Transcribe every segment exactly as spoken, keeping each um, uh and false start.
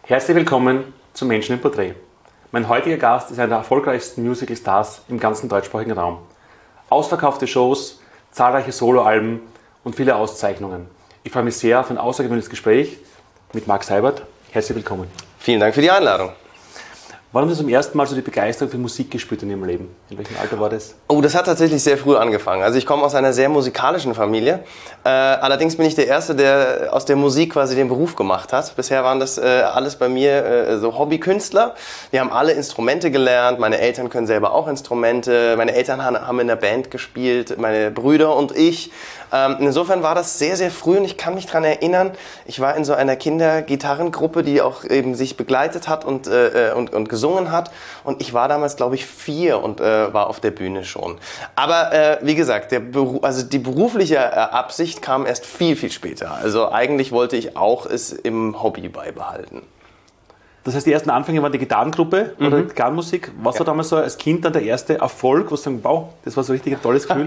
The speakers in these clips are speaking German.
Herzlich willkommen zum Menschen im Porträt. Mein heutiger Gast ist einer der erfolgreichsten Musical-Stars im ganzen deutschsprachigen Raum. Ausverkaufte Shows, zahlreiche Soloalben und viele Auszeichnungen. Ich freue mich sehr auf ein außergewöhnliches Gespräch mit Marc Seibert. Herzlich willkommen. Vielen Dank für die Einladung. Wann haben Sie zum ersten Mal so die Begeisterung für Musik gespürt in Ihrem Leben? In welchem Alter war das? Oh, das hat tatsächlich sehr früh angefangen. Also ich komme aus einer sehr musikalischen Familie. Äh, allerdings bin ich der Erste, der aus der Musik quasi den Beruf gemacht hat. Bisher waren das äh, alles bei mir äh, so Hobbykünstler. Wir haben alle Instrumente gelernt. Meine Eltern können selber auch Instrumente. Meine Eltern haben in der Band gespielt, meine Brüder und ich. Ähm, insofern war das sehr, sehr früh und ich kann mich daran erinnern, ich war in so einer Kindergitarrengruppe, die auch eben sich begleitet hat und, äh, und, und gesungen hat. Und ich war damals, glaube ich, vier und äh, war auf der Bühne schon. Aber äh, wie gesagt, der Beru- also die berufliche äh, Absicht kam erst viel, viel später. Also eigentlich wollte ich auch es im Hobby beibehalten. Das heißt, die ersten Anfänge waren die Gitarrengruppe oder Mhm. Gitarrenmusik. Was Ja. war damals so als Kind dann der erste Erfolg, wo Sie sagen, wow, das war so richtig ein tolles Gefühl?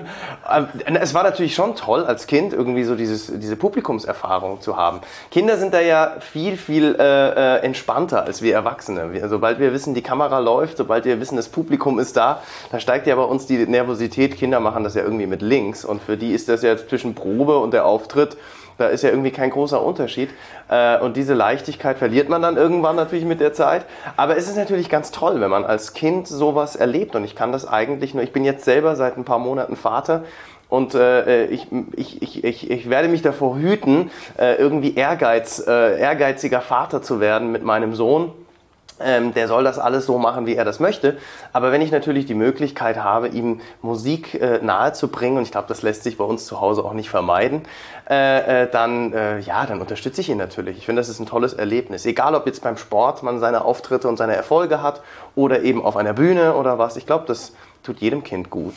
Es war natürlich schon toll, als Kind irgendwie so dieses, diese Publikumserfahrung zu haben. Kinder sind da ja viel, viel äh, entspannter als wir Erwachsene. Wir, sobald wir wissen, die Kamera läuft, sobald wir wissen, das Publikum ist da, da steigt ja bei uns die Nervosität. Kinder machen das ja irgendwie mit links und für die ist das ja zwischen Probe und der Auftritt, da ist ja irgendwie kein großer Unterschied. Und diese Leichtigkeit verliert man dann irgendwann natürlich mit der Zeit. Aber es ist natürlich ganz toll, wenn man als Kind sowas erlebt. Und ich kann das eigentlich nur, ich bin jetzt selber seit ein paar Monaten Vater. Und äh, ich, ich, ich, ich, ich werde mich davor hüten, äh, irgendwie Ehrgeiz, äh, ehrgeiziger Vater zu werden mit meinem Sohn. Ähm, der soll das alles so machen, wie er das möchte. Aber wenn ich natürlich die Möglichkeit habe, ihm Musik äh, nahezubringen, und ich glaube, das lässt sich bei uns zu Hause auch nicht vermeiden, äh, äh, dann, äh, ja, dann unterstütze ich ihn natürlich. Ich finde, das ist ein tolles Erlebnis. Egal, ob jetzt beim Sport man seine Auftritte und seine Erfolge hat oder eben auf einer Bühne oder was. Ich glaube, das tut jedem Kind gut.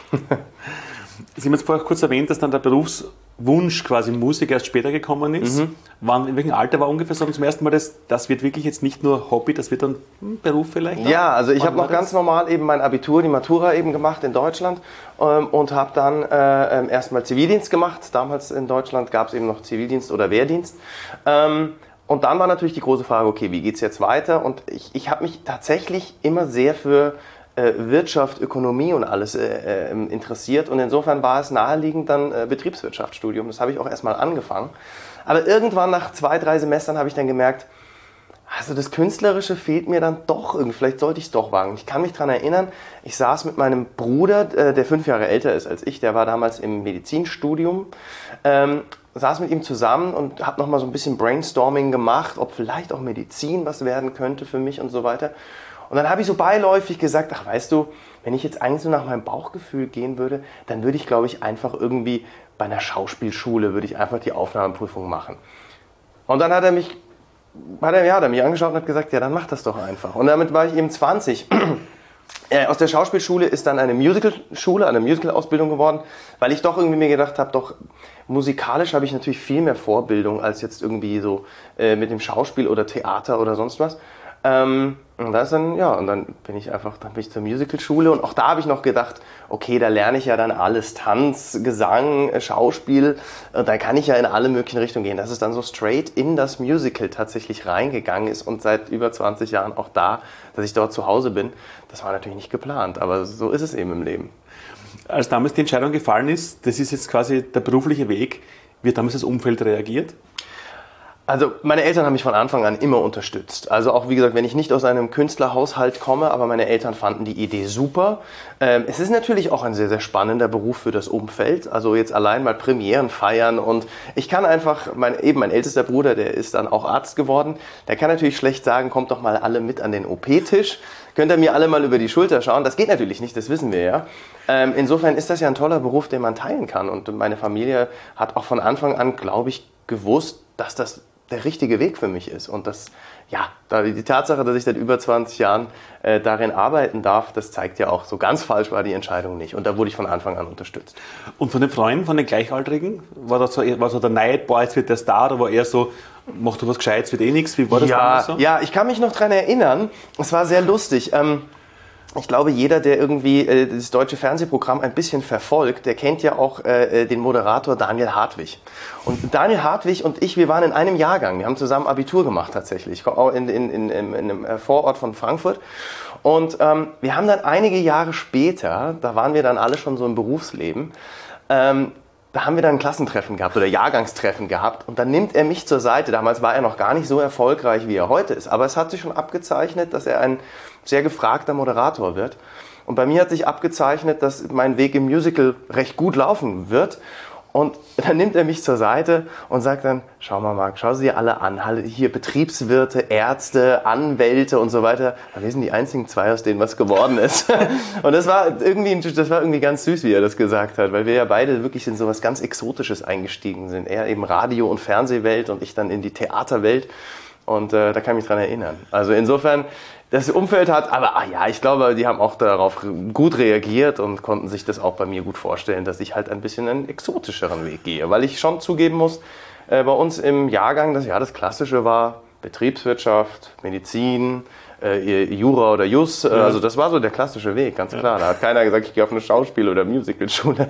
Sie haben jetzt vorher kurz erwähnt, dass dann der Berufswunsch quasi Musik erst später gekommen ist. Mhm. Wann, in welchem Alter war ungefähr so zum ersten Mal das, das wird wirklich jetzt nicht nur Hobby, das wird dann hm, Beruf vielleicht? Ja, also ich Wann habe war noch das? ganz normal eben mein Abitur, die Matura eben gemacht in Deutschland ähm, und habe dann äh, ähm, erstmal Zivildienst gemacht. Damals in Deutschland gab es eben noch Zivildienst oder Wehrdienst. Ähm, und dann war natürlich die große Frage, okay, wie geht's jetzt weiter? Und ich, ich habe mich tatsächlich immer sehr für Wirtschaft, Ökonomie und alles äh, äh, interessiert und insofern war es naheliegend dann äh, Betriebswirtschaftsstudium. Das habe ich auch erstmal angefangen. Aber irgendwann nach zwei, drei Semestern habe ich dann gemerkt, also das Künstlerische fehlt mir dann doch irgendwie, vielleicht sollte ich es doch wagen. Ich kann mich daran erinnern, ich saß mit meinem Bruder, äh, der fünf Jahre älter ist als ich, der war damals im Medizinstudium, ähm, saß mit ihm zusammen und habe nochmal so ein bisschen Brainstorming gemacht, ob vielleicht auch Medizin was werden könnte für mich und so weiter. Und dann habe ich so beiläufig gesagt, ach weißt du, wenn ich jetzt eigentlich so nach meinem Bauchgefühl gehen würde, dann würde ich, glaube ich, einfach irgendwie bei einer Schauspielschule, würde ich einfach die Aufnahmeprüfung machen. Und dann hat er mich, hat er, ja, hat er mich angeschaut und hat gesagt, ja, dann mach das doch einfach. Und damit war ich eben zwanzig. Äh, aus der Schauspielschule ist dann eine Musicalschule, eine Musicalausbildung geworden, weil ich doch irgendwie mir gedacht habe, doch musikalisch habe ich natürlich viel mehr Vorbildung als jetzt irgendwie so äh, mit dem Schauspiel oder Theater oder sonst was. Ähm, und das dann, ja, und dann bin ich einfach, dann bin ich zur Musicalschule und auch da habe ich noch gedacht, okay, da lerne ich ja dann alles, Tanz, Gesang, Schauspiel, und dann kann ich ja in alle möglichen Richtungen gehen. Dass es dann so straight in das Musical tatsächlich reingegangen ist und seit über zwanzig Jahren auch da, dass ich dort zu Hause bin, das war natürlich nicht geplant, aber so ist es eben im Leben. Als damals die Entscheidung gefallen ist, das ist jetzt quasi der berufliche Weg, wie hat damals das Umfeld reagiert? Also meine Eltern haben mich von Anfang an immer unterstützt. Also auch wie gesagt, wenn ich nicht aus einem Künstlerhaushalt komme, aber meine Eltern fanden die Idee super. Ähm, es ist natürlich auch ein sehr, sehr spannender Beruf für das Umfeld. Also jetzt allein mal Premieren feiern und ich kann einfach, mein, eben mein ältester Bruder, der ist dann auch Arzt geworden, der kann natürlich schlecht sagen, kommt doch mal alle mit an den O P-Tisch. Könnt ihr mir alle mal über die Schulter schauen? Das geht natürlich nicht, das wissen wir ja. Ähm, insofern ist das ja ein toller Beruf, den man teilen kann. Und meine Familie hat auch von Anfang an, glaube ich, gewusst, dass das der richtige Weg für mich ist. Und das, ja, die Tatsache, dass ich seit über zwanzig Jahren äh, darin arbeiten darf, das zeigt ja auch, so ganz falsch war die Entscheidung nicht. Und da wurde ich von Anfang an unterstützt. Und von den Freunden, von den Gleichaltrigen, war das so, war so der Neid, boah, jetzt wird der Star, oder war eher so, mach du was Gescheites, wird eh nichts? Wie war das ja, damals so? Ja, ich kann mich noch daran erinnern, es war sehr lustig. Ähm, ich glaube, jeder, der irgendwie äh, das deutsche Fernsehprogramm ein bisschen verfolgt, der kennt ja auch äh, den Moderator Daniel Hartwig. Und Daniel Hartwig und ich, wir waren in einem Jahrgang. Wir haben zusammen Abitur gemacht tatsächlich, in, in, in, in, in einem Vorort von Frankfurt. Und ähm, wir haben dann einige Jahre später, da waren wir dann alle schon so im Berufsleben, ähm, da haben wir dann ein Klassentreffen gehabt oder Jahrgangstreffen gehabt und dann nimmt er mich zur Seite. Damals war er noch gar nicht so erfolgreich, wie er heute ist, aber es hat sich schon abgezeichnet, dass er ein sehr gefragter Moderator wird. Und bei mir hat sich abgezeichnet, dass mein Weg im Musical recht gut laufen wird. Und dann nimmt er mich zur Seite und sagt dann, schau mal Marc, schau sie dir alle an, hier Betriebswirte, Ärzte, Anwälte und so weiter. Wir sind die einzigen zwei, aus denen was geworden ist. Und das war irgendwie, das war irgendwie ganz süß, wie er das gesagt hat, weil wir ja beide wirklich in so was ganz Exotisches eingestiegen sind. Er eben Radio- und Fernsehwelt und ich dann in die Theaterwelt. Und äh, da kann ich mich dran erinnern. Also insofern, das Umfeld hat, aber ah ja, ich glaube, die haben auch darauf gut reagiert und konnten sich das auch bei mir gut vorstellen, dass ich halt ein bisschen einen exotischeren Weg gehe. Weil ich schon zugeben muss, äh, bei uns im Jahrgang, das ja das Klassische war Betriebswirtschaft, Medizin, äh, Jura oder Jus, äh, ja. Also das war so der klassische Weg, ganz klar. Da hat keiner gesagt, ich gehe auf eine Schauspiel- oder Musicalschule.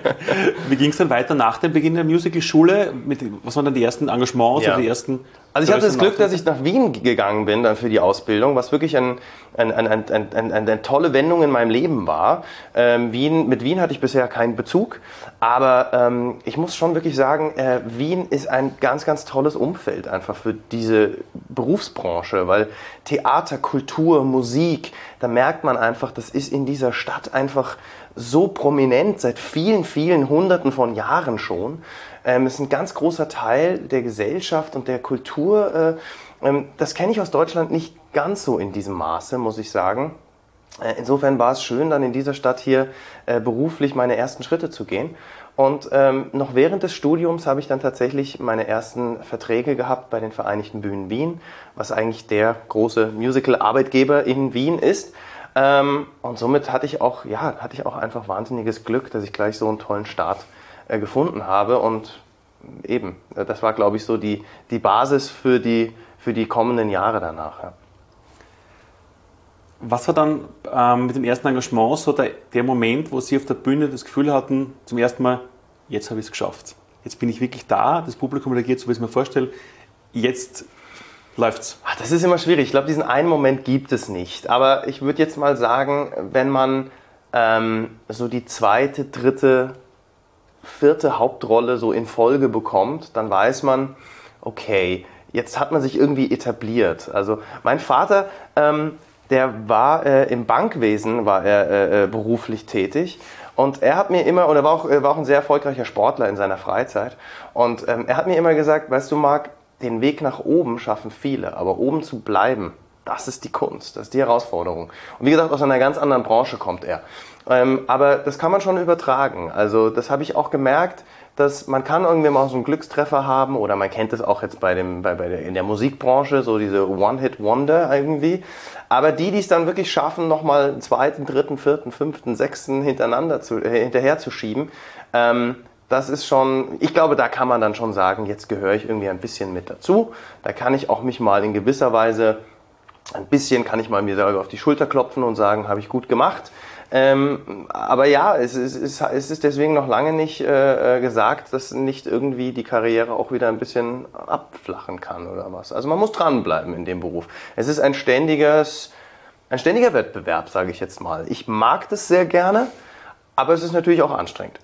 Wie ging es dann weiter nach dem Beginn der Musicalschule? Mit, was waren dann die ersten Engagements ja. oder die ersten... Also ich hatte das Glück, dass ich nach Wien gegangen bin dann für die Ausbildung, was wirklich ein, ein, ein, ein, ein, ein, eine tolle Wendung in meinem Leben war. Ähm, Wien, mit Wien hatte ich bisher keinen Bezug, aber ähm, ich muss schon wirklich sagen, äh, Wien ist ein ganz, ganz tolles Umfeld einfach für diese Berufsbranche, weil Theater, Kultur, Musik, da merkt man einfach, das ist in dieser Stadt einfach so prominent, seit vielen, vielen Hunderten von Jahren schon. Ähm, es ist ein ganz großer Teil der Gesellschaft und der Kultur. Äh, ähm, das kenne ich aus Deutschland nicht ganz so in diesem Maße, muss ich sagen. Äh, insofern war es schön, dann in dieser Stadt hier äh, beruflich meine ersten Schritte zu gehen. Und ähm, noch während des Studiums habe ich dann tatsächlich meine ersten Verträge gehabt bei den Vereinigten Bühnen Wien, was eigentlich der große Musical-Arbeitgeber in Wien ist. Ähm, und somit hatte ich auch, ja, hatte ich auch einfach wahnsinniges Glück, dass ich gleich so einen tollen Start äh, gefunden habe. Und eben, äh, das war, glaube ich, so die, die Basis für die, für die kommenden Jahre danach. Ja. Was war dann ähm, mit dem ersten Engagement so der, der Moment, wo Sie auf der Bühne das Gefühl hatten, zum ersten Mal, jetzt habe ich es geschafft. Jetzt bin ich wirklich da, das Publikum reagiert so, wie ich es mir vorstelle. Jetzt läuft's. Ach, das ist immer schwierig. Ich glaube, diesen einen Moment gibt es nicht. Aber ich würde jetzt mal sagen, wenn man ähm, so die zweite, dritte, vierte Hauptrolle so in Folge bekommt, dann weiß man, okay, jetzt hat man sich irgendwie etabliert. Also mein Vater, ähm, der war äh, im Bankwesen, war er äh, beruflich tätig. Und er hat mir immer, oder war auch, war auch ein sehr erfolgreicher Sportler in seiner Freizeit. Und ähm, er hat mir immer gesagt, weißt du Marc, den Weg nach oben schaffen viele, aber oben zu bleiben, das ist die Kunst, das ist die Herausforderung. Und wie gesagt, aus einer ganz anderen Branche kommt er. Ähm, aber das kann man schon übertragen. Also das habe ich auch gemerkt, dass man kann irgendwie mal so einen Glückstreffer haben oder man kennt es auch jetzt bei dem, bei, bei der, in der Musikbranche, so diese One-Hit-Wonder irgendwie. Aber die, die es dann wirklich schaffen, nochmal einen zweiten, dritten, vierten, fünften, sechsten hintereinander zu, äh, hinterher zu schieben, ähm, das ist schon, ich glaube, da kann man dann schon sagen, jetzt gehöre ich irgendwie ein bisschen mit dazu. Da kann ich auch mich mal in gewisser Weise, ein bisschen kann ich mal mir selber auf die Schulter klopfen und sagen, habe ich gut gemacht. Ähm, aber ja, es ist, es ist deswegen noch lange nicht äh, gesagt, dass nicht irgendwie die Karriere auch wieder ein bisschen abflachen kann oder was. Also man muss dranbleiben in dem Beruf. Es ist ein ständiges, ein ständiger Wettbewerb, sage ich jetzt mal. Ich mag das sehr gerne, aber es ist natürlich auch anstrengend.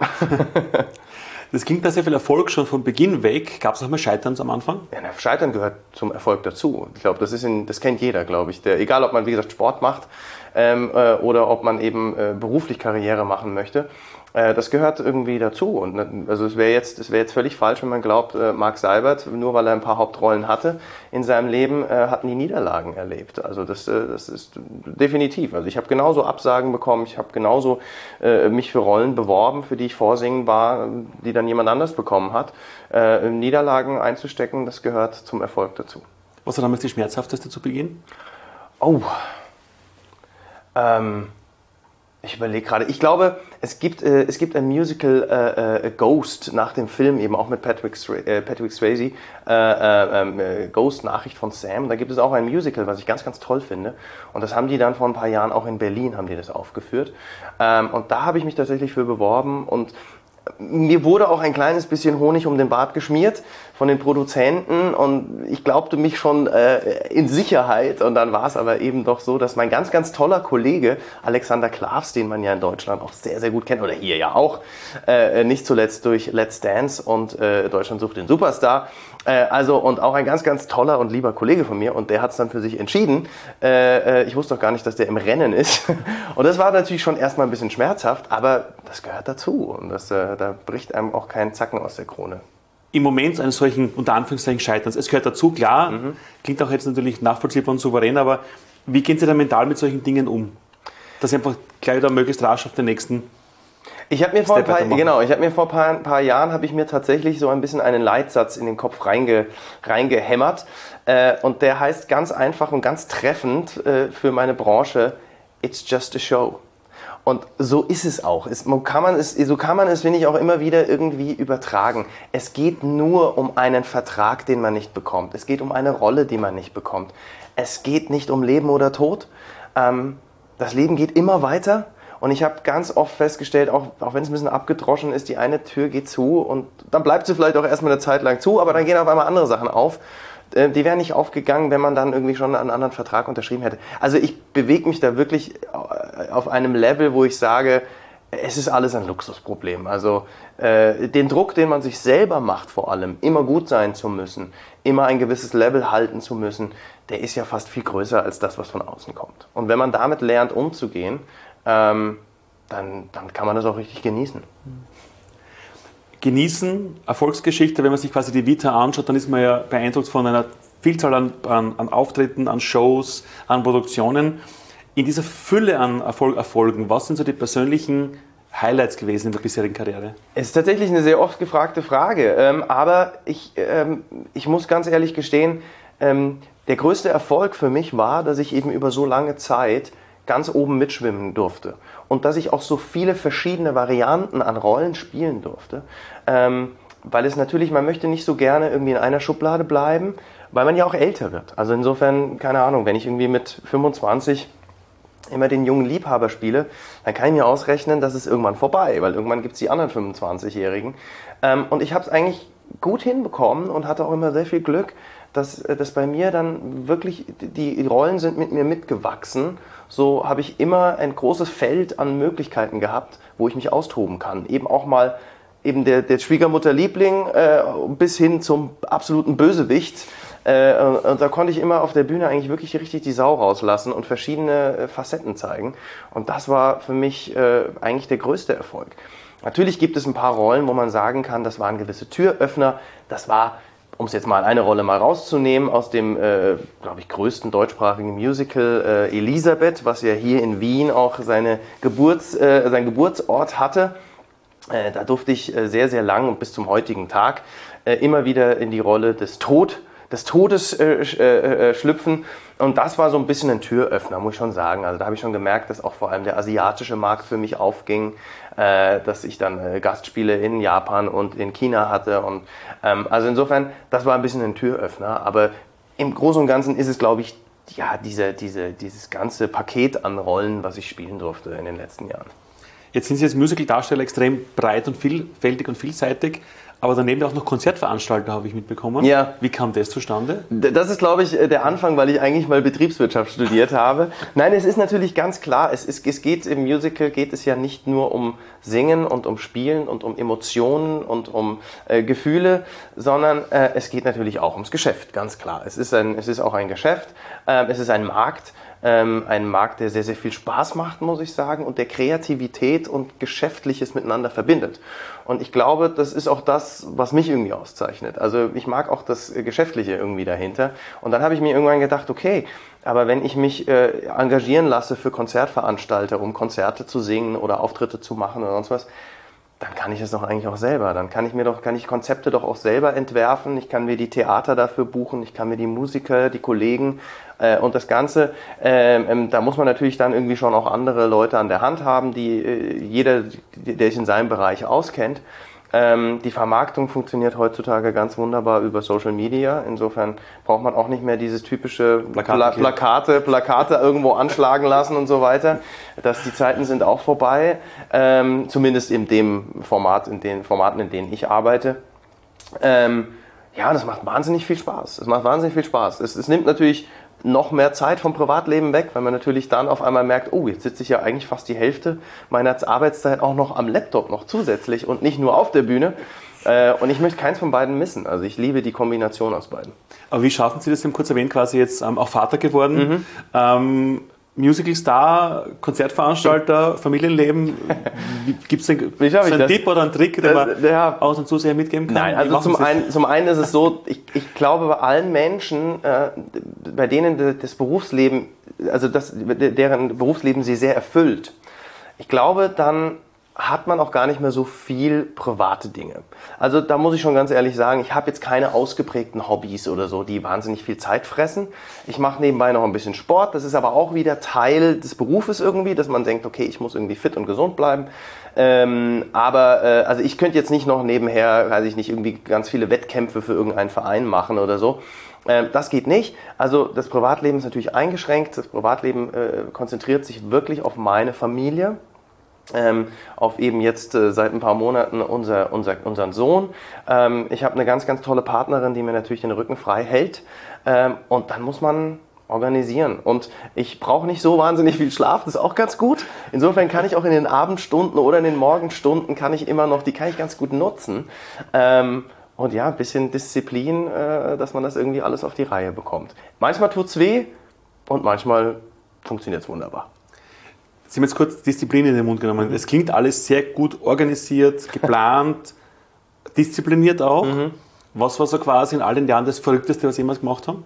Das klingt nach sehr viel Erfolg schon von Beginn weg. Gab es auch mal Scheiterns am Anfang? Ja, Scheitern gehört zum Erfolg dazu. Ich glaube, das ist in, das kennt jeder, glaube ich. Der, egal, ob man, wie gesagt, Sport macht ähm, äh, oder ob man eben äh, beruflich Karriere machen möchte. Äh, das gehört irgendwie dazu. Und, ne, also es wäre jetzt, es wäre jetzt völlig falsch, wenn man glaubt, äh, Marc Seibert, nur weil er ein paar Hauptrollen hatte in seinem Leben, äh, hat nie Niederlagen erlebt. Also das, äh, das ist definitiv. Also ich habe genauso Absagen bekommen, ich habe genauso äh, mich für Rollen beworben, für die ich vorsingen war, die dann jemand anders bekommen hat. Äh, Niederlagen einzustecken, das gehört zum Erfolg dazu. Was war damals die schmerzhafteste zu Beginn? Oh, ähm, Ich überlege gerade. Ich glaube, es gibt, äh, es gibt ein Musical äh, äh, Ghost nach dem Film, eben auch mit Patrick, Stra- äh, Patrick Swayze, äh, äh, äh, Ghost, Nachricht von Sam. Da gibt es auch ein Musical, was ich ganz, ganz toll finde. Und das haben die dann vor ein paar Jahren auch in Berlin haben die das aufgeführt. Ähm, und da habe ich mich tatsächlich für beworben und mir wurde auch ein kleines bisschen Honig um den Bart geschmiert von den Produzenten und ich glaubte mich schon äh, in Sicherheit und dann war es aber eben doch so, dass mein ganz, ganz toller Kollege Alexander Klavs, den man ja in Deutschland auch sehr, sehr gut kennt oder hier ja auch, äh, nicht zuletzt durch Let's Dance und äh, Deutschland sucht den Superstar, äh, also und auch ein ganz, ganz toller und lieber Kollege von mir und der hat es dann für sich entschieden. Äh, äh, ich wusste doch gar nicht, dass der im Rennen ist und das war natürlich schon erstmal ein bisschen schmerzhaft, aber das gehört dazu und das, äh, da bricht einem auch kein Zacken aus der Krone. Im Moment eines solchen, unter Anführungszeichen, Scheiterns, es gehört dazu, klar, mhm. klingt auch jetzt natürlich nachvollziehbar und souverän, aber wie gehen Sie da mental mit solchen Dingen um? Dass Sie einfach gleich wieder möglichst rasch auf den nächsten Ich habe mir vor ein paar, genau, ich habe mir vor ein paar, paar Jahren habe ich mir tatsächlich so ein bisschen einen Leitsatz in den Kopf reinge, reingehämmert äh, und der heißt ganz einfach und ganz treffend äh, für meine Branche: It's just a show. Und so ist es auch. Es, kann man es, so kann man es, finde ich, auch immer wieder irgendwie übertragen. Es geht nur um einen Vertrag, den man nicht bekommt. Es geht um eine Rolle, die man nicht bekommt. Es geht nicht um Leben oder Tod. Ähm, das Leben geht immer weiter. Und ich habe ganz oft festgestellt, auch, auch wenn es ein bisschen abgedroschen ist, die eine Tür geht zu und dann bleibt sie vielleicht auch erstmal eine Zeit lang zu, aber dann gehen auf einmal andere Sachen auf. Die wären nicht aufgegangen, wenn man dann irgendwie schon einen anderen Vertrag unterschrieben hätte. Also ich bewege mich da wirklich auf einem Level, wo ich sage, es ist alles ein Luxusproblem. Also äh, den Druck, den man sich selber macht vor allem, immer gut sein zu müssen, immer ein gewisses Level halten zu müssen, der ist ja fast viel größer als das, was von außen kommt. Und wenn man damit lernt, umzugehen, ähm, dann, dann kann man das auch richtig genießen. Genießen, Erfolgsgeschichte, wenn man sich quasi die Vita anschaut, dann ist man ja beeindruckt von einer Vielzahl an, an, an Auftritten, an Shows, an Produktionen. In dieser Fülle an Erfolg, Erfolgen, was sind so die persönlichen Highlights gewesen in der bisherigen Karriere? Es ist tatsächlich eine sehr oft gefragte Frage, ähm, aber ich, ähm, ich muss ganz ehrlich gestehen, ähm, der größte Erfolg für mich war, dass ich eben über so lange Zeit ganz oben mitschwimmen durfte und dass ich auch so viele verschiedene Varianten an Rollen spielen durfte, ähm, weil es natürlich, man möchte nicht so gerne irgendwie in einer Schublade bleiben, weil man ja auch älter wird. Also insofern, keine Ahnung, wenn ich irgendwie mit fünfundzwanzig immer den jungen Liebhaber spiele, dann kann ich mir ausrechnen, dass es irgendwann vorbei, weil irgendwann gibt es die anderen fünfundzwanzigjährigen. Ähm, und ich habe es eigentlich gut hinbekommen und hatte auch immer sehr viel Glück, dass, dass bei mir dann wirklich, die Rollen sind mit mir mitgewachsen. So habe ich immer ein großes Feld an Möglichkeiten gehabt, wo ich mich austoben kann. Eben auch mal eben der, der Schwiegermutterliebling äh, bis hin zum absoluten Bösewicht. Äh, und da konnte ich immer auf der Bühne eigentlich wirklich richtig die Sau rauslassen und verschiedene äh, Facetten zeigen. Und das war für mich äh, eigentlich der größte Erfolg. Natürlich gibt es ein paar Rollen, wo man sagen kann, das waren gewisse Türöffner. Das war, um es jetzt mal eine Rolle mal rauszunehmen, aus dem, äh, glaube ich, größten deutschsprachigen Musical äh, Elisabeth, was ja hier in Wien auch seine Geburts, äh, seinen Geburtsort hatte. Äh, da durfte ich äh, sehr, sehr lang und bis zum heutigen Tag äh, immer wieder in die Rolle des Tod, des Todes äh, äh, äh, schlüpfen. Und das war so ein bisschen ein Türöffner, muss ich schon sagen. Also da habe ich schon gemerkt, dass auch vor allem der asiatische Markt für mich aufging, äh, dass ich dann äh, Gastspiele in Japan und in China hatte. Und ähm, also insofern, das war ein bisschen ein Türöffner. Aber im Großen und Ganzen ist es, glaube ich, ja, diese, diese, dieses ganze Paket an Rollen, was ich spielen durfte in den letzten Jahren. Jetzt sind Sie als Musical-Darsteller extrem breit und vielfältig und vielseitig, aber daneben auch noch Konzertveranstalter, habe ich mitbekommen. Ja. Wie kam das zustande? Das ist, glaube ich, der Anfang, weil ich eigentlich mal Betriebswirtschaft studiert habe. Nein, es ist natürlich ganz klar, es, ist, es geht im Musical geht es ja nicht nur um Singen und um Spielen und um Emotionen und um äh, Gefühle, sondern äh, es geht natürlich auch ums Geschäft, ganz klar. Es ist, ein, es ist auch ein Geschäft, äh, es ist ein Markt, Ähm, ein Markt, der sehr, sehr viel Spaß macht, muss ich sagen, und der Kreativität und Geschäftliches miteinander verbindet. Und ich glaube, das ist auch das, was mich irgendwie auszeichnet. Also ich mag auch das Geschäftliche irgendwie dahinter. Und dann habe ich mir irgendwann gedacht, okay, aber wenn ich mich äh, engagieren lasse für Konzertveranstalter, um Konzerte zu singen oder Auftritte zu machen oder sonst was, dann kann ich das doch eigentlich auch selber. Dann kann ich mir doch, kann ich Konzepte doch auch selber entwerfen. Ich kann mir die Theater dafür buchen, ich kann mir die Musiker, die Kollegen äh, und das Ganze. Ähm, ähm, da muss man natürlich dann irgendwie schon auch andere Leute an der Hand haben, die äh, jeder, der sich in seinem Bereich auskennt. Ähm, die Vermarktung funktioniert heutzutage ganz wunderbar über Social Media. Insofern braucht man auch nicht mehr dieses typische Plakate, Pla Plakate, Plakate irgendwo anschlagen lassen und so weiter. Das, die Zeiten sind auch vorbei. Ähm, zumindest in dem Format, in den Formaten, in denen ich arbeite. Ähm, ja, das macht wahnsinnig viel Spaß. Es macht wahnsinnig viel Spaß. Es, es nimmt natürlich noch mehr Zeit vom Privatleben weg, weil man natürlich dann auf einmal merkt, oh, jetzt sitze ich ja eigentlich fast die Hälfte meiner Arbeitszeit auch noch am Laptop noch zusätzlich und nicht nur auf der Bühne. Äh, und ich möchte keins von beiden missen. Also ich liebe die Kombination aus beiden. Aber wie schaffen Sie das, Sie haben kurz erwähnt, quasi jetzt ähm, auch Vater geworden, Mhm. ähm, Musical-Star, Konzertveranstalter, Familienleben. Gibt es einen, Wie so schaffe ich einen das? Tipp oder einen Trick, den man Äh, ja. auch unseren Zusehern mitgeben kann? Nein, Wie also machen zum Sie das? einen, zum einen ist es so, ich, ich glaube bei allen Menschen, äh, bei denen das Berufsleben, also das, deren Berufsleben sie sehr erfüllt, ich glaube, dann hat man auch gar nicht mehr so viel private Dinge. Also da muss ich schon ganz ehrlich sagen, ich habe jetzt keine ausgeprägten Hobbys oder so, die wahnsinnig viel Zeit fressen. Ich mache nebenbei noch ein bisschen Sport, das ist aber auch wieder Teil des Berufes irgendwie, dass man denkt, okay, ich muss irgendwie fit und gesund bleiben. Ähm, aber äh, also ich könnte jetzt nicht noch nebenher, weiß ich nicht, irgendwie ganz viele Wettkämpfe für irgendeinen Verein machen oder so. Ähm, das geht nicht. Also das Privatleben ist natürlich eingeschränkt. Das Privatleben äh, konzentriert sich wirklich auf meine Familie. Ähm, auf eben jetzt äh, seit ein paar Monaten unser, unser, unseren Sohn. Ähm, ich habe eine ganz, ganz tolle Partnerin, die mir natürlich den Rücken frei hält. Ähm, und dann muss man organisieren. Und ich brauche nicht so wahnsinnig viel Schlaf, das ist auch ganz gut. Insofern kann ich auch in den Abendstunden oder in den Morgenstunden kann ich immer noch, die kann ich ganz gut nutzen. Ähm, und ja, ein bisschen Disziplin, äh, dass man das irgendwie alles auf die Reihe bekommt. Manchmal tut's weh und manchmal funktioniert's wunderbar. Sie haben jetzt kurz Disziplin in den Mund genommen. Es klingt alles sehr gut organisiert, geplant, diszipliniert auch. Mhm. Was war so quasi in all den Jahren das Verrückteste, was Sie jemals gemacht haben?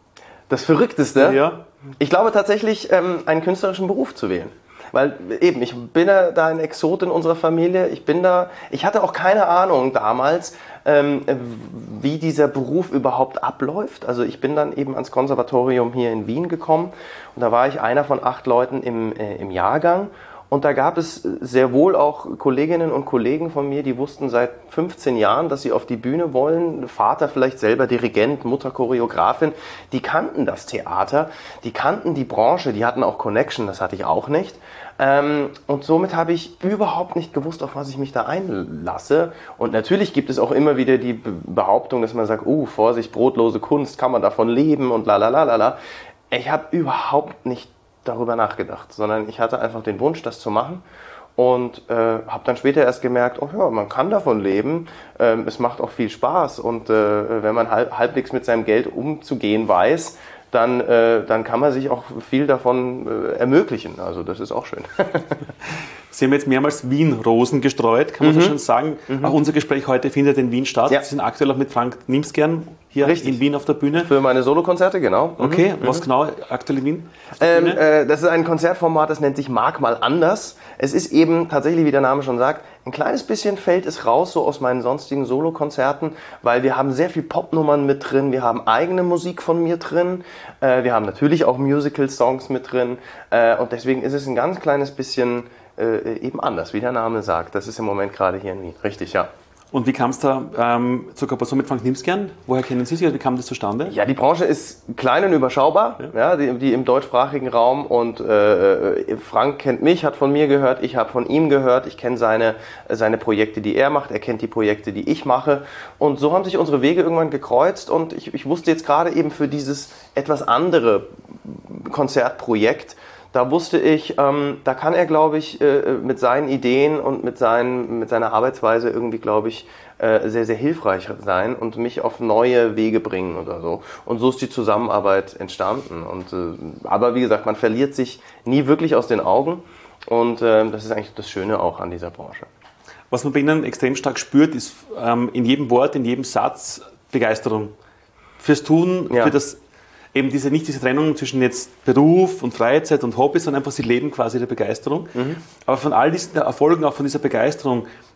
Das Verrückteste? Ja. Ich glaube tatsächlich, ähm, einen künstlerischen Beruf zu wählen. Weil eben, ich bin da, da ein Exot in unserer Familie. Ich bin da, ich hatte auch keine Ahnung damals, ähm, wie dieser Beruf überhaupt abläuft. Also ich bin dann eben ans Konservatorium hier in Wien gekommen und da war ich einer von acht Leuten im, äh, im Jahrgang. Und da gab es sehr wohl auch Kolleginnen und Kollegen von mir, die wussten seit fünfzehn Jahren, dass sie auf die Bühne wollen. Vater vielleicht selber Dirigent, Mutter Choreografin. Die kannten das Theater, die kannten die Branche, die hatten auch Connection, das hatte ich auch nicht. Ähm, und somit habe ich überhaupt nicht gewusst, auf was ich mich da einlasse. Und natürlich gibt es auch immer wieder die Behauptung, dass man sagt, uh, Vorsicht, brotlose Kunst, kann man davon leben und la la la la la. Ich habe überhaupt nicht darüber nachgedacht, sondern ich hatte einfach den Wunsch, das zu machen und äh, habe dann später erst gemerkt, oh ja, man kann davon leben, ähm, es macht auch viel Spaß und äh, wenn man halb, halbwegs mit seinem Geld umzugehen weiß, dann, äh, dann kann man sich auch viel davon äh, ermöglichen, also das ist auch schön. Sie haben jetzt mehrmals Wien-Rosen gestreut, kann man Mhm. so schon sagen. Mhm. Auch unser Gespräch heute findet in Wien statt. Ja. Sie sind aktuell auch mit Frank Nimsgern hier Richtig. in Wien auf der Bühne. Für meine Solokonzerte, genau. Okay, Mhm. was genau aktuell in Wien? Auf der Ähm, Bühne? äh, das ist ein Konzertformat, das nennt sich Mag mal anders. Es ist eben tatsächlich, wie der Name schon sagt, ein kleines bisschen fällt es raus so aus meinen sonstigen Solokonzerten, weil wir haben sehr viel Popnummern mit drin, wir haben eigene Musik von mir drin, äh, wir haben natürlich auch Musical-Songs mit drin äh, und deswegen ist es ein ganz kleines bisschen äh, eben anders, wie der Name sagt. Das ist im Moment gerade hier in Wien. Richtig, ja. Und wie kam es da ähm, zur Kooperation mit Frank Nimsgern? Woher kennen Sie sich? Wie kam das zustande? Ja, die Branche ist klein und überschaubar, ja. Ja, die, die im deutschsprachigen Raum und äh, Frank kennt mich, hat von mir gehört, ich habe von ihm gehört, ich kenne seine, seine Projekte, die er macht, er kennt die Projekte, die ich mache und so haben sich unsere Wege irgendwann gekreuzt und ich, ich wusste jetzt gerade eben für dieses etwas andere Konzertprojekt, da wusste ich, ähm, da kann er, glaube ich, äh, mit seinen Ideen und mit, seinen, mit seiner Arbeitsweise irgendwie, glaube ich, äh, sehr, sehr hilfreich sein und mich auf neue Wege bringen oder so. Und so ist die Zusammenarbeit entstanden. Und, äh, aber wie gesagt, man verliert sich nie wirklich aus den Augen und äh, das ist eigentlich das Schöne auch an dieser Branche. Was man bei Ihnen extrem stark spürt, ist ähm, in jedem Wort, in jedem Satz Begeisterung. Fürs Tun, Ja. für das eben diese, nicht diese Trennung zwischen jetzt Beruf und Freizeit und Hobby, sondern einfach sie leben quasi der Begeisterung. Mhm. Aber von all diesen Erfolgen, auch von dieser Begeisterung,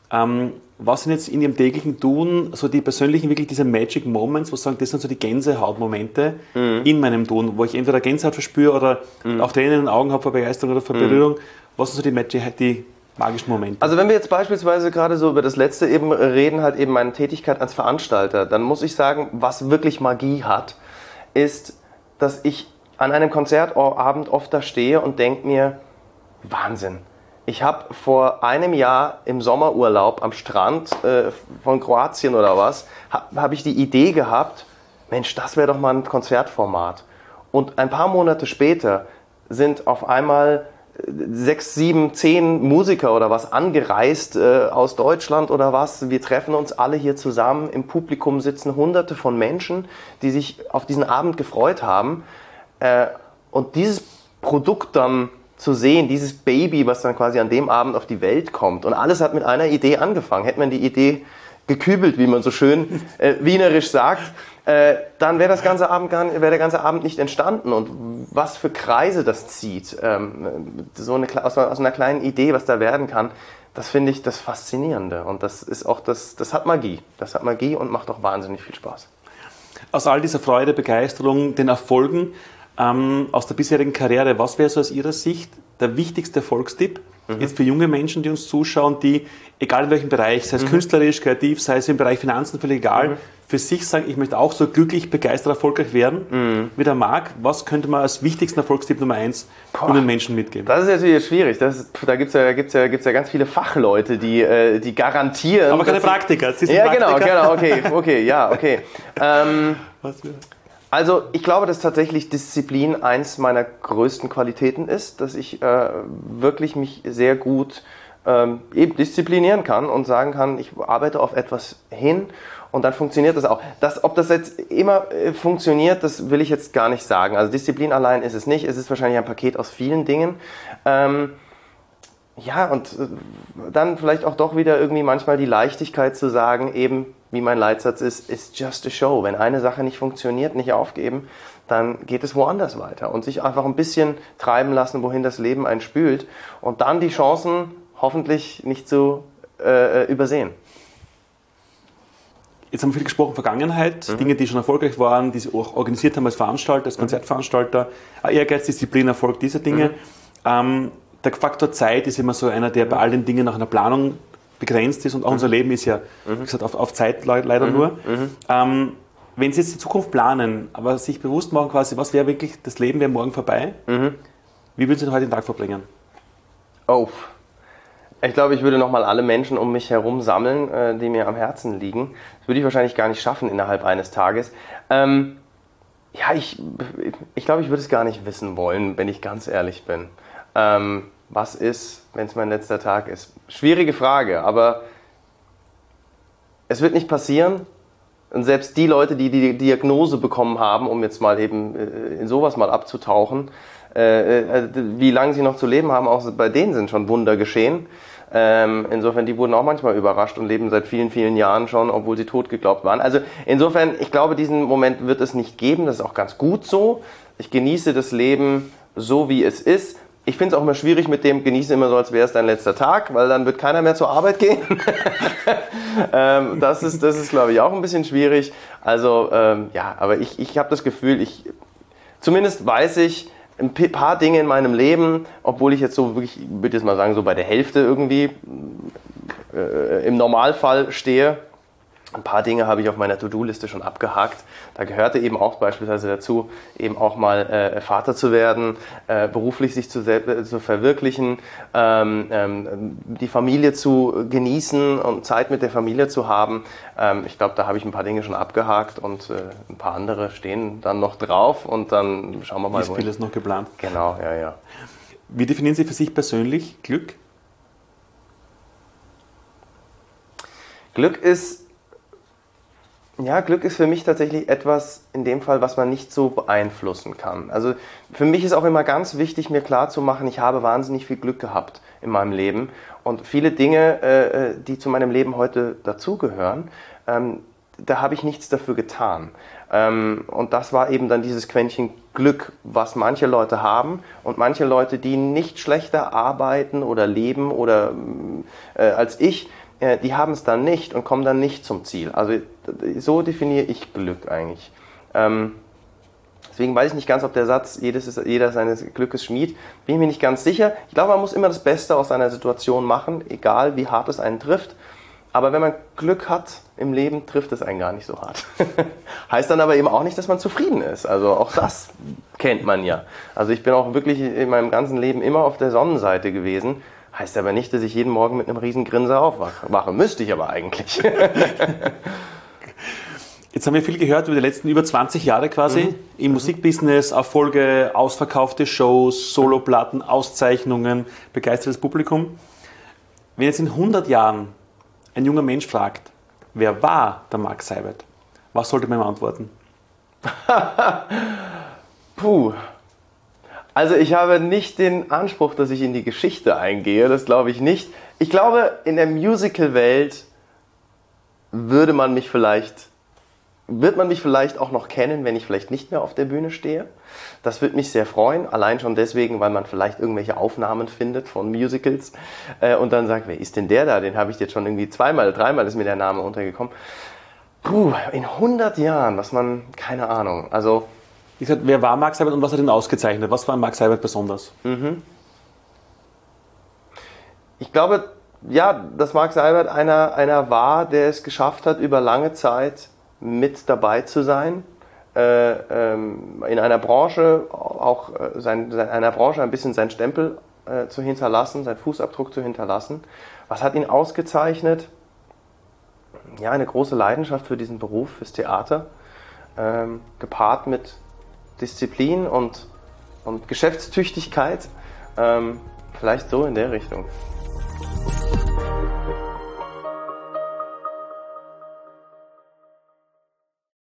Ähm, was sind jetzt in Ihrem täglichen Tun so die persönlichen, wirklich diese Magic Moments, wo Sie sagen, das sind so die Gänsehautmomente mhm. in meinem Tun, wo ich entweder Gänsehaut verspüre oder mhm. auch Tränen in den Augen habe vor Begeisterung oder vor Berührung. Mhm. Was sind so die, Magic, die magischen Momente? Also wenn wir jetzt beispielsweise gerade so über das Letzte eben reden, halt eben meine Tätigkeit als Veranstalter, dann muss ich sagen, was wirklich Magie hat, ist, dass ich an einem Konzertabend oft da stehe und denke mir, Wahnsinn. Ich habe vor einem Jahr im Sommerurlaub am Strand äh, von Kroatien oder was, habe hab ich die Idee gehabt, Mensch, das wäre doch mal ein Konzertformat. Und ein paar Monate später sind auf einmal sechs, sieben, zehn Musiker oder was angereist äh, aus Deutschland oder was. Wir treffen uns alle hier zusammen. Im Publikum sitzen hunderte von Menschen, die sich auf diesen Abend gefreut haben. Äh, und dieses Produkt dann zu sehen, dieses Baby, was dann quasi an dem Abend auf die Welt kommt. Und alles hat mit einer Idee angefangen. Hätte man die Idee gekübelt, wie man so schön äh, wienerisch sagt, äh, dann wäre das ganze Abend gar, wäre der ganze Abend nicht entstanden. Und was für Kreise das zieht, ähm, so eine, aus, aus einer kleinen Idee, was da werden kann, das finde ich das Faszinierende. Und das ist auch das, das hat Magie. Das hat Magie und macht auch wahnsinnig viel Spaß. Aus all dieser Freude, Begeisterung, den Erfolgen, Ähm, aus der bisherigen Karriere, was wäre so aus Ihrer Sicht der wichtigste Erfolgstipp mhm. jetzt für junge Menschen, die uns zuschauen, die, egal in welchem Bereich, sei es mhm. künstlerisch, kreativ, sei es im Bereich Finanzen, völlig egal, mhm. für sich sagen, ich möchte auch so glücklich, begeistert, erfolgreich werden, mhm. wie der Marc, was könnte man als wichtigsten Erfolgstipp Nummer eins jungen Menschen mitgeben? Das ist natürlich schwierig. Das ist, da gibt es ja, gibt's ja, gibt's ja ganz viele Fachleute, die, äh, die garantieren... Aber keine Praktiker. Sie sind ja, Praktiker. genau, genau, okay, okay, ja, okay. Ähm, was wäre... Also ich glaube, dass tatsächlich Disziplin eins meiner größten Qualitäten ist, dass ich äh, wirklich mich sehr gut ähm, eben disziplinieren kann und sagen kann, ich arbeite auf etwas hin und dann funktioniert das auch. Das, ob das jetzt immer äh, funktioniert, das will ich jetzt gar nicht sagen. Also Disziplin allein ist es nicht, es ist wahrscheinlich ein Paket aus vielen Dingen. Ähm, ja, und äh, dann vielleicht auch doch wieder irgendwie manchmal die Leichtigkeit zu sagen, eben wie mein Leitsatz ist, it's just a show. Wenn eine Sache nicht funktioniert, nicht aufgeben, dann geht es woanders weiter. Und sich einfach ein bisschen treiben lassen, wohin das Leben einen spült. Und dann die Chancen hoffentlich nicht zu äh, übersehen. Jetzt haben wir viel gesprochen, Vergangenheit, mhm. Dinge, die schon erfolgreich waren, die Sie auch organisiert haben als Veranstalter, als Konzertveranstalter, Ehrgeiz, Disziplin, Erfolg, diese Dinge. Mhm. Ähm, der Faktor Zeit ist immer so einer, der bei all den Dingen nach einer Planung begrenzt ist und auch mhm. unser Leben ist ja, wie gesagt, auf, auf Zeit leider mhm. nur. Mhm. Ähm, wenn Sie jetzt die Zukunft planen, aber sich bewusst machen quasi, was wäre wirklich, das Leben wäre morgen vorbei, mhm. wie würden Sie heute den Tag verbringen? Oh, ich glaube, ich würde nochmal alle Menschen um mich herum sammeln, äh, die mir am Herzen liegen. Das würde ich wahrscheinlich gar nicht schaffen innerhalb eines Tages. Ähm, ja, ich, ich glaube, ich würde es gar nicht wissen wollen, wenn ich ganz ehrlich bin. Ähm, was ist, wenn es mein letzter Tag ist? Schwierige Frage, aber es wird nicht passieren. Und selbst die Leute, die die Diagnose bekommen haben, um jetzt mal eben in sowas mal abzutauchen, äh, wie lange sie noch zu leben haben, auch bei denen sind schon Wunder geschehen. Ähm, insofern, die wurden auch manchmal überrascht und leben seit vielen, vielen Jahren schon, obwohl sie tot geglaubt waren. Also insofern, ich glaube, diesen Moment wird es nicht geben. Das ist auch ganz gut so. Ich genieße das Leben so, wie es ist. Ich finde es auch immer schwierig mit dem, genieße immer so, als wäre es dein letzter Tag, weil dann wird keiner mehr zur Arbeit gehen. ähm, das ist, das ist, glaube ich, auch ein bisschen schwierig. Also, ähm, ja, aber ich, ich habe das Gefühl, ich, zumindest weiß ich ein paar Dinge in meinem Leben, obwohl ich jetzt so wirklich, ich würde jetzt mal sagen, so bei der Hälfte irgendwie äh, im Normalfall stehe. Ein paar Dinge habe ich auf meiner To-Do-Liste schon abgehakt. Da gehörte eben auch beispielsweise dazu, eben auch mal äh, Vater zu werden, äh, beruflich sich zu, äh, zu verwirklichen, ähm, ähm, die Familie zu genießen und Zeit mit der Familie zu haben. Ähm, ich glaube, da habe ich ein paar Dinge schon abgehakt und äh, ein paar andere stehen dann noch drauf und dann schauen wir mal. Ist vieles noch geplant. Genau, ja, ja. Wie definieren Sie für sich persönlich Glück? Glück ist Ja, Glück ist für mich tatsächlich etwas, in dem Fall, was man nicht so beeinflussen kann. Also für mich ist auch immer ganz wichtig, mir klarzumachen, ich habe wahnsinnig viel Glück gehabt in meinem Leben. Und viele Dinge, äh, die zu meinem Leben heute dazugehören, ähm, da habe ich nichts dafür getan. Ähm, und das war eben dann dieses Quäntchen Glück, was manche Leute haben. Und manche Leute, die nicht schlechter arbeiten oder leben oder äh, als ich, äh, die haben es dann nicht und kommen dann nicht zum Ziel. Also so definiere ich Glück eigentlich. Ähm, deswegen weiß ich nicht ganz, ob der Satz, jedes ist, jeder seines Glückes Schmied, bin ich mir nicht ganz sicher. Ich glaube, man muss immer das Beste aus einer Situation machen, egal wie hart es einen trifft. Aber wenn man Glück hat im Leben, trifft es einen gar nicht so hart. Heißt dann aber eben auch nicht, dass man zufrieden ist. Also auch das kennt man ja. Also ich bin auch wirklich in meinem ganzen Leben immer auf der Sonnenseite gewesen. Heißt aber nicht, dass ich jeden Morgen mit einem riesen Grinser aufwache. Müsste ich aber eigentlich. Jetzt haben wir viel gehört über die letzten über zwanzig Jahre quasi mhm. im Musikbusiness, Erfolge, ausverkaufte Shows, Soloplatten, Auszeichnungen, begeistertes Publikum. Wenn jetzt in hundert Jahren ein junger Mensch fragt, wer war der Mark Seibert? Was sollte man ihm antworten? Puh. Also ich habe nicht den Anspruch, dass ich in die Geschichte eingehe, das glaube ich nicht. Ich glaube, in der Musical-Welt würde man mich vielleicht, wird man mich vielleicht auch noch kennen, wenn ich vielleicht nicht mehr auf der Bühne stehe. Das würde mich sehr freuen, allein schon deswegen, weil man vielleicht irgendwelche Aufnahmen findet von Musicals äh, und dann sagt, wer ist denn der da? Den habe ich jetzt schon irgendwie zweimal, dreimal ist mir der Name untergekommen. Puh, in hundert Jahren, was man, keine Ahnung, also... Wie gesagt, wer war Mark Seibert und was hat ihn ausgezeichnet? Was war an Mark Seibert besonders? Mhm. Ich glaube, ja, dass Mark Seibert einer, einer war, der es geschafft hat, über lange Zeit mit dabei zu sein. Äh, ähm, in einer Branche auch äh, sein, sein, einer Branche ein bisschen seinen Stempel äh, zu hinterlassen, seinen Fußabdruck zu hinterlassen. Was hat ihn ausgezeichnet? Ja, eine große Leidenschaft für diesen Beruf, fürs Theater, ähm, gepaart mit Disziplin und, und Geschäftstüchtigkeit, ähm, vielleicht so in der Richtung.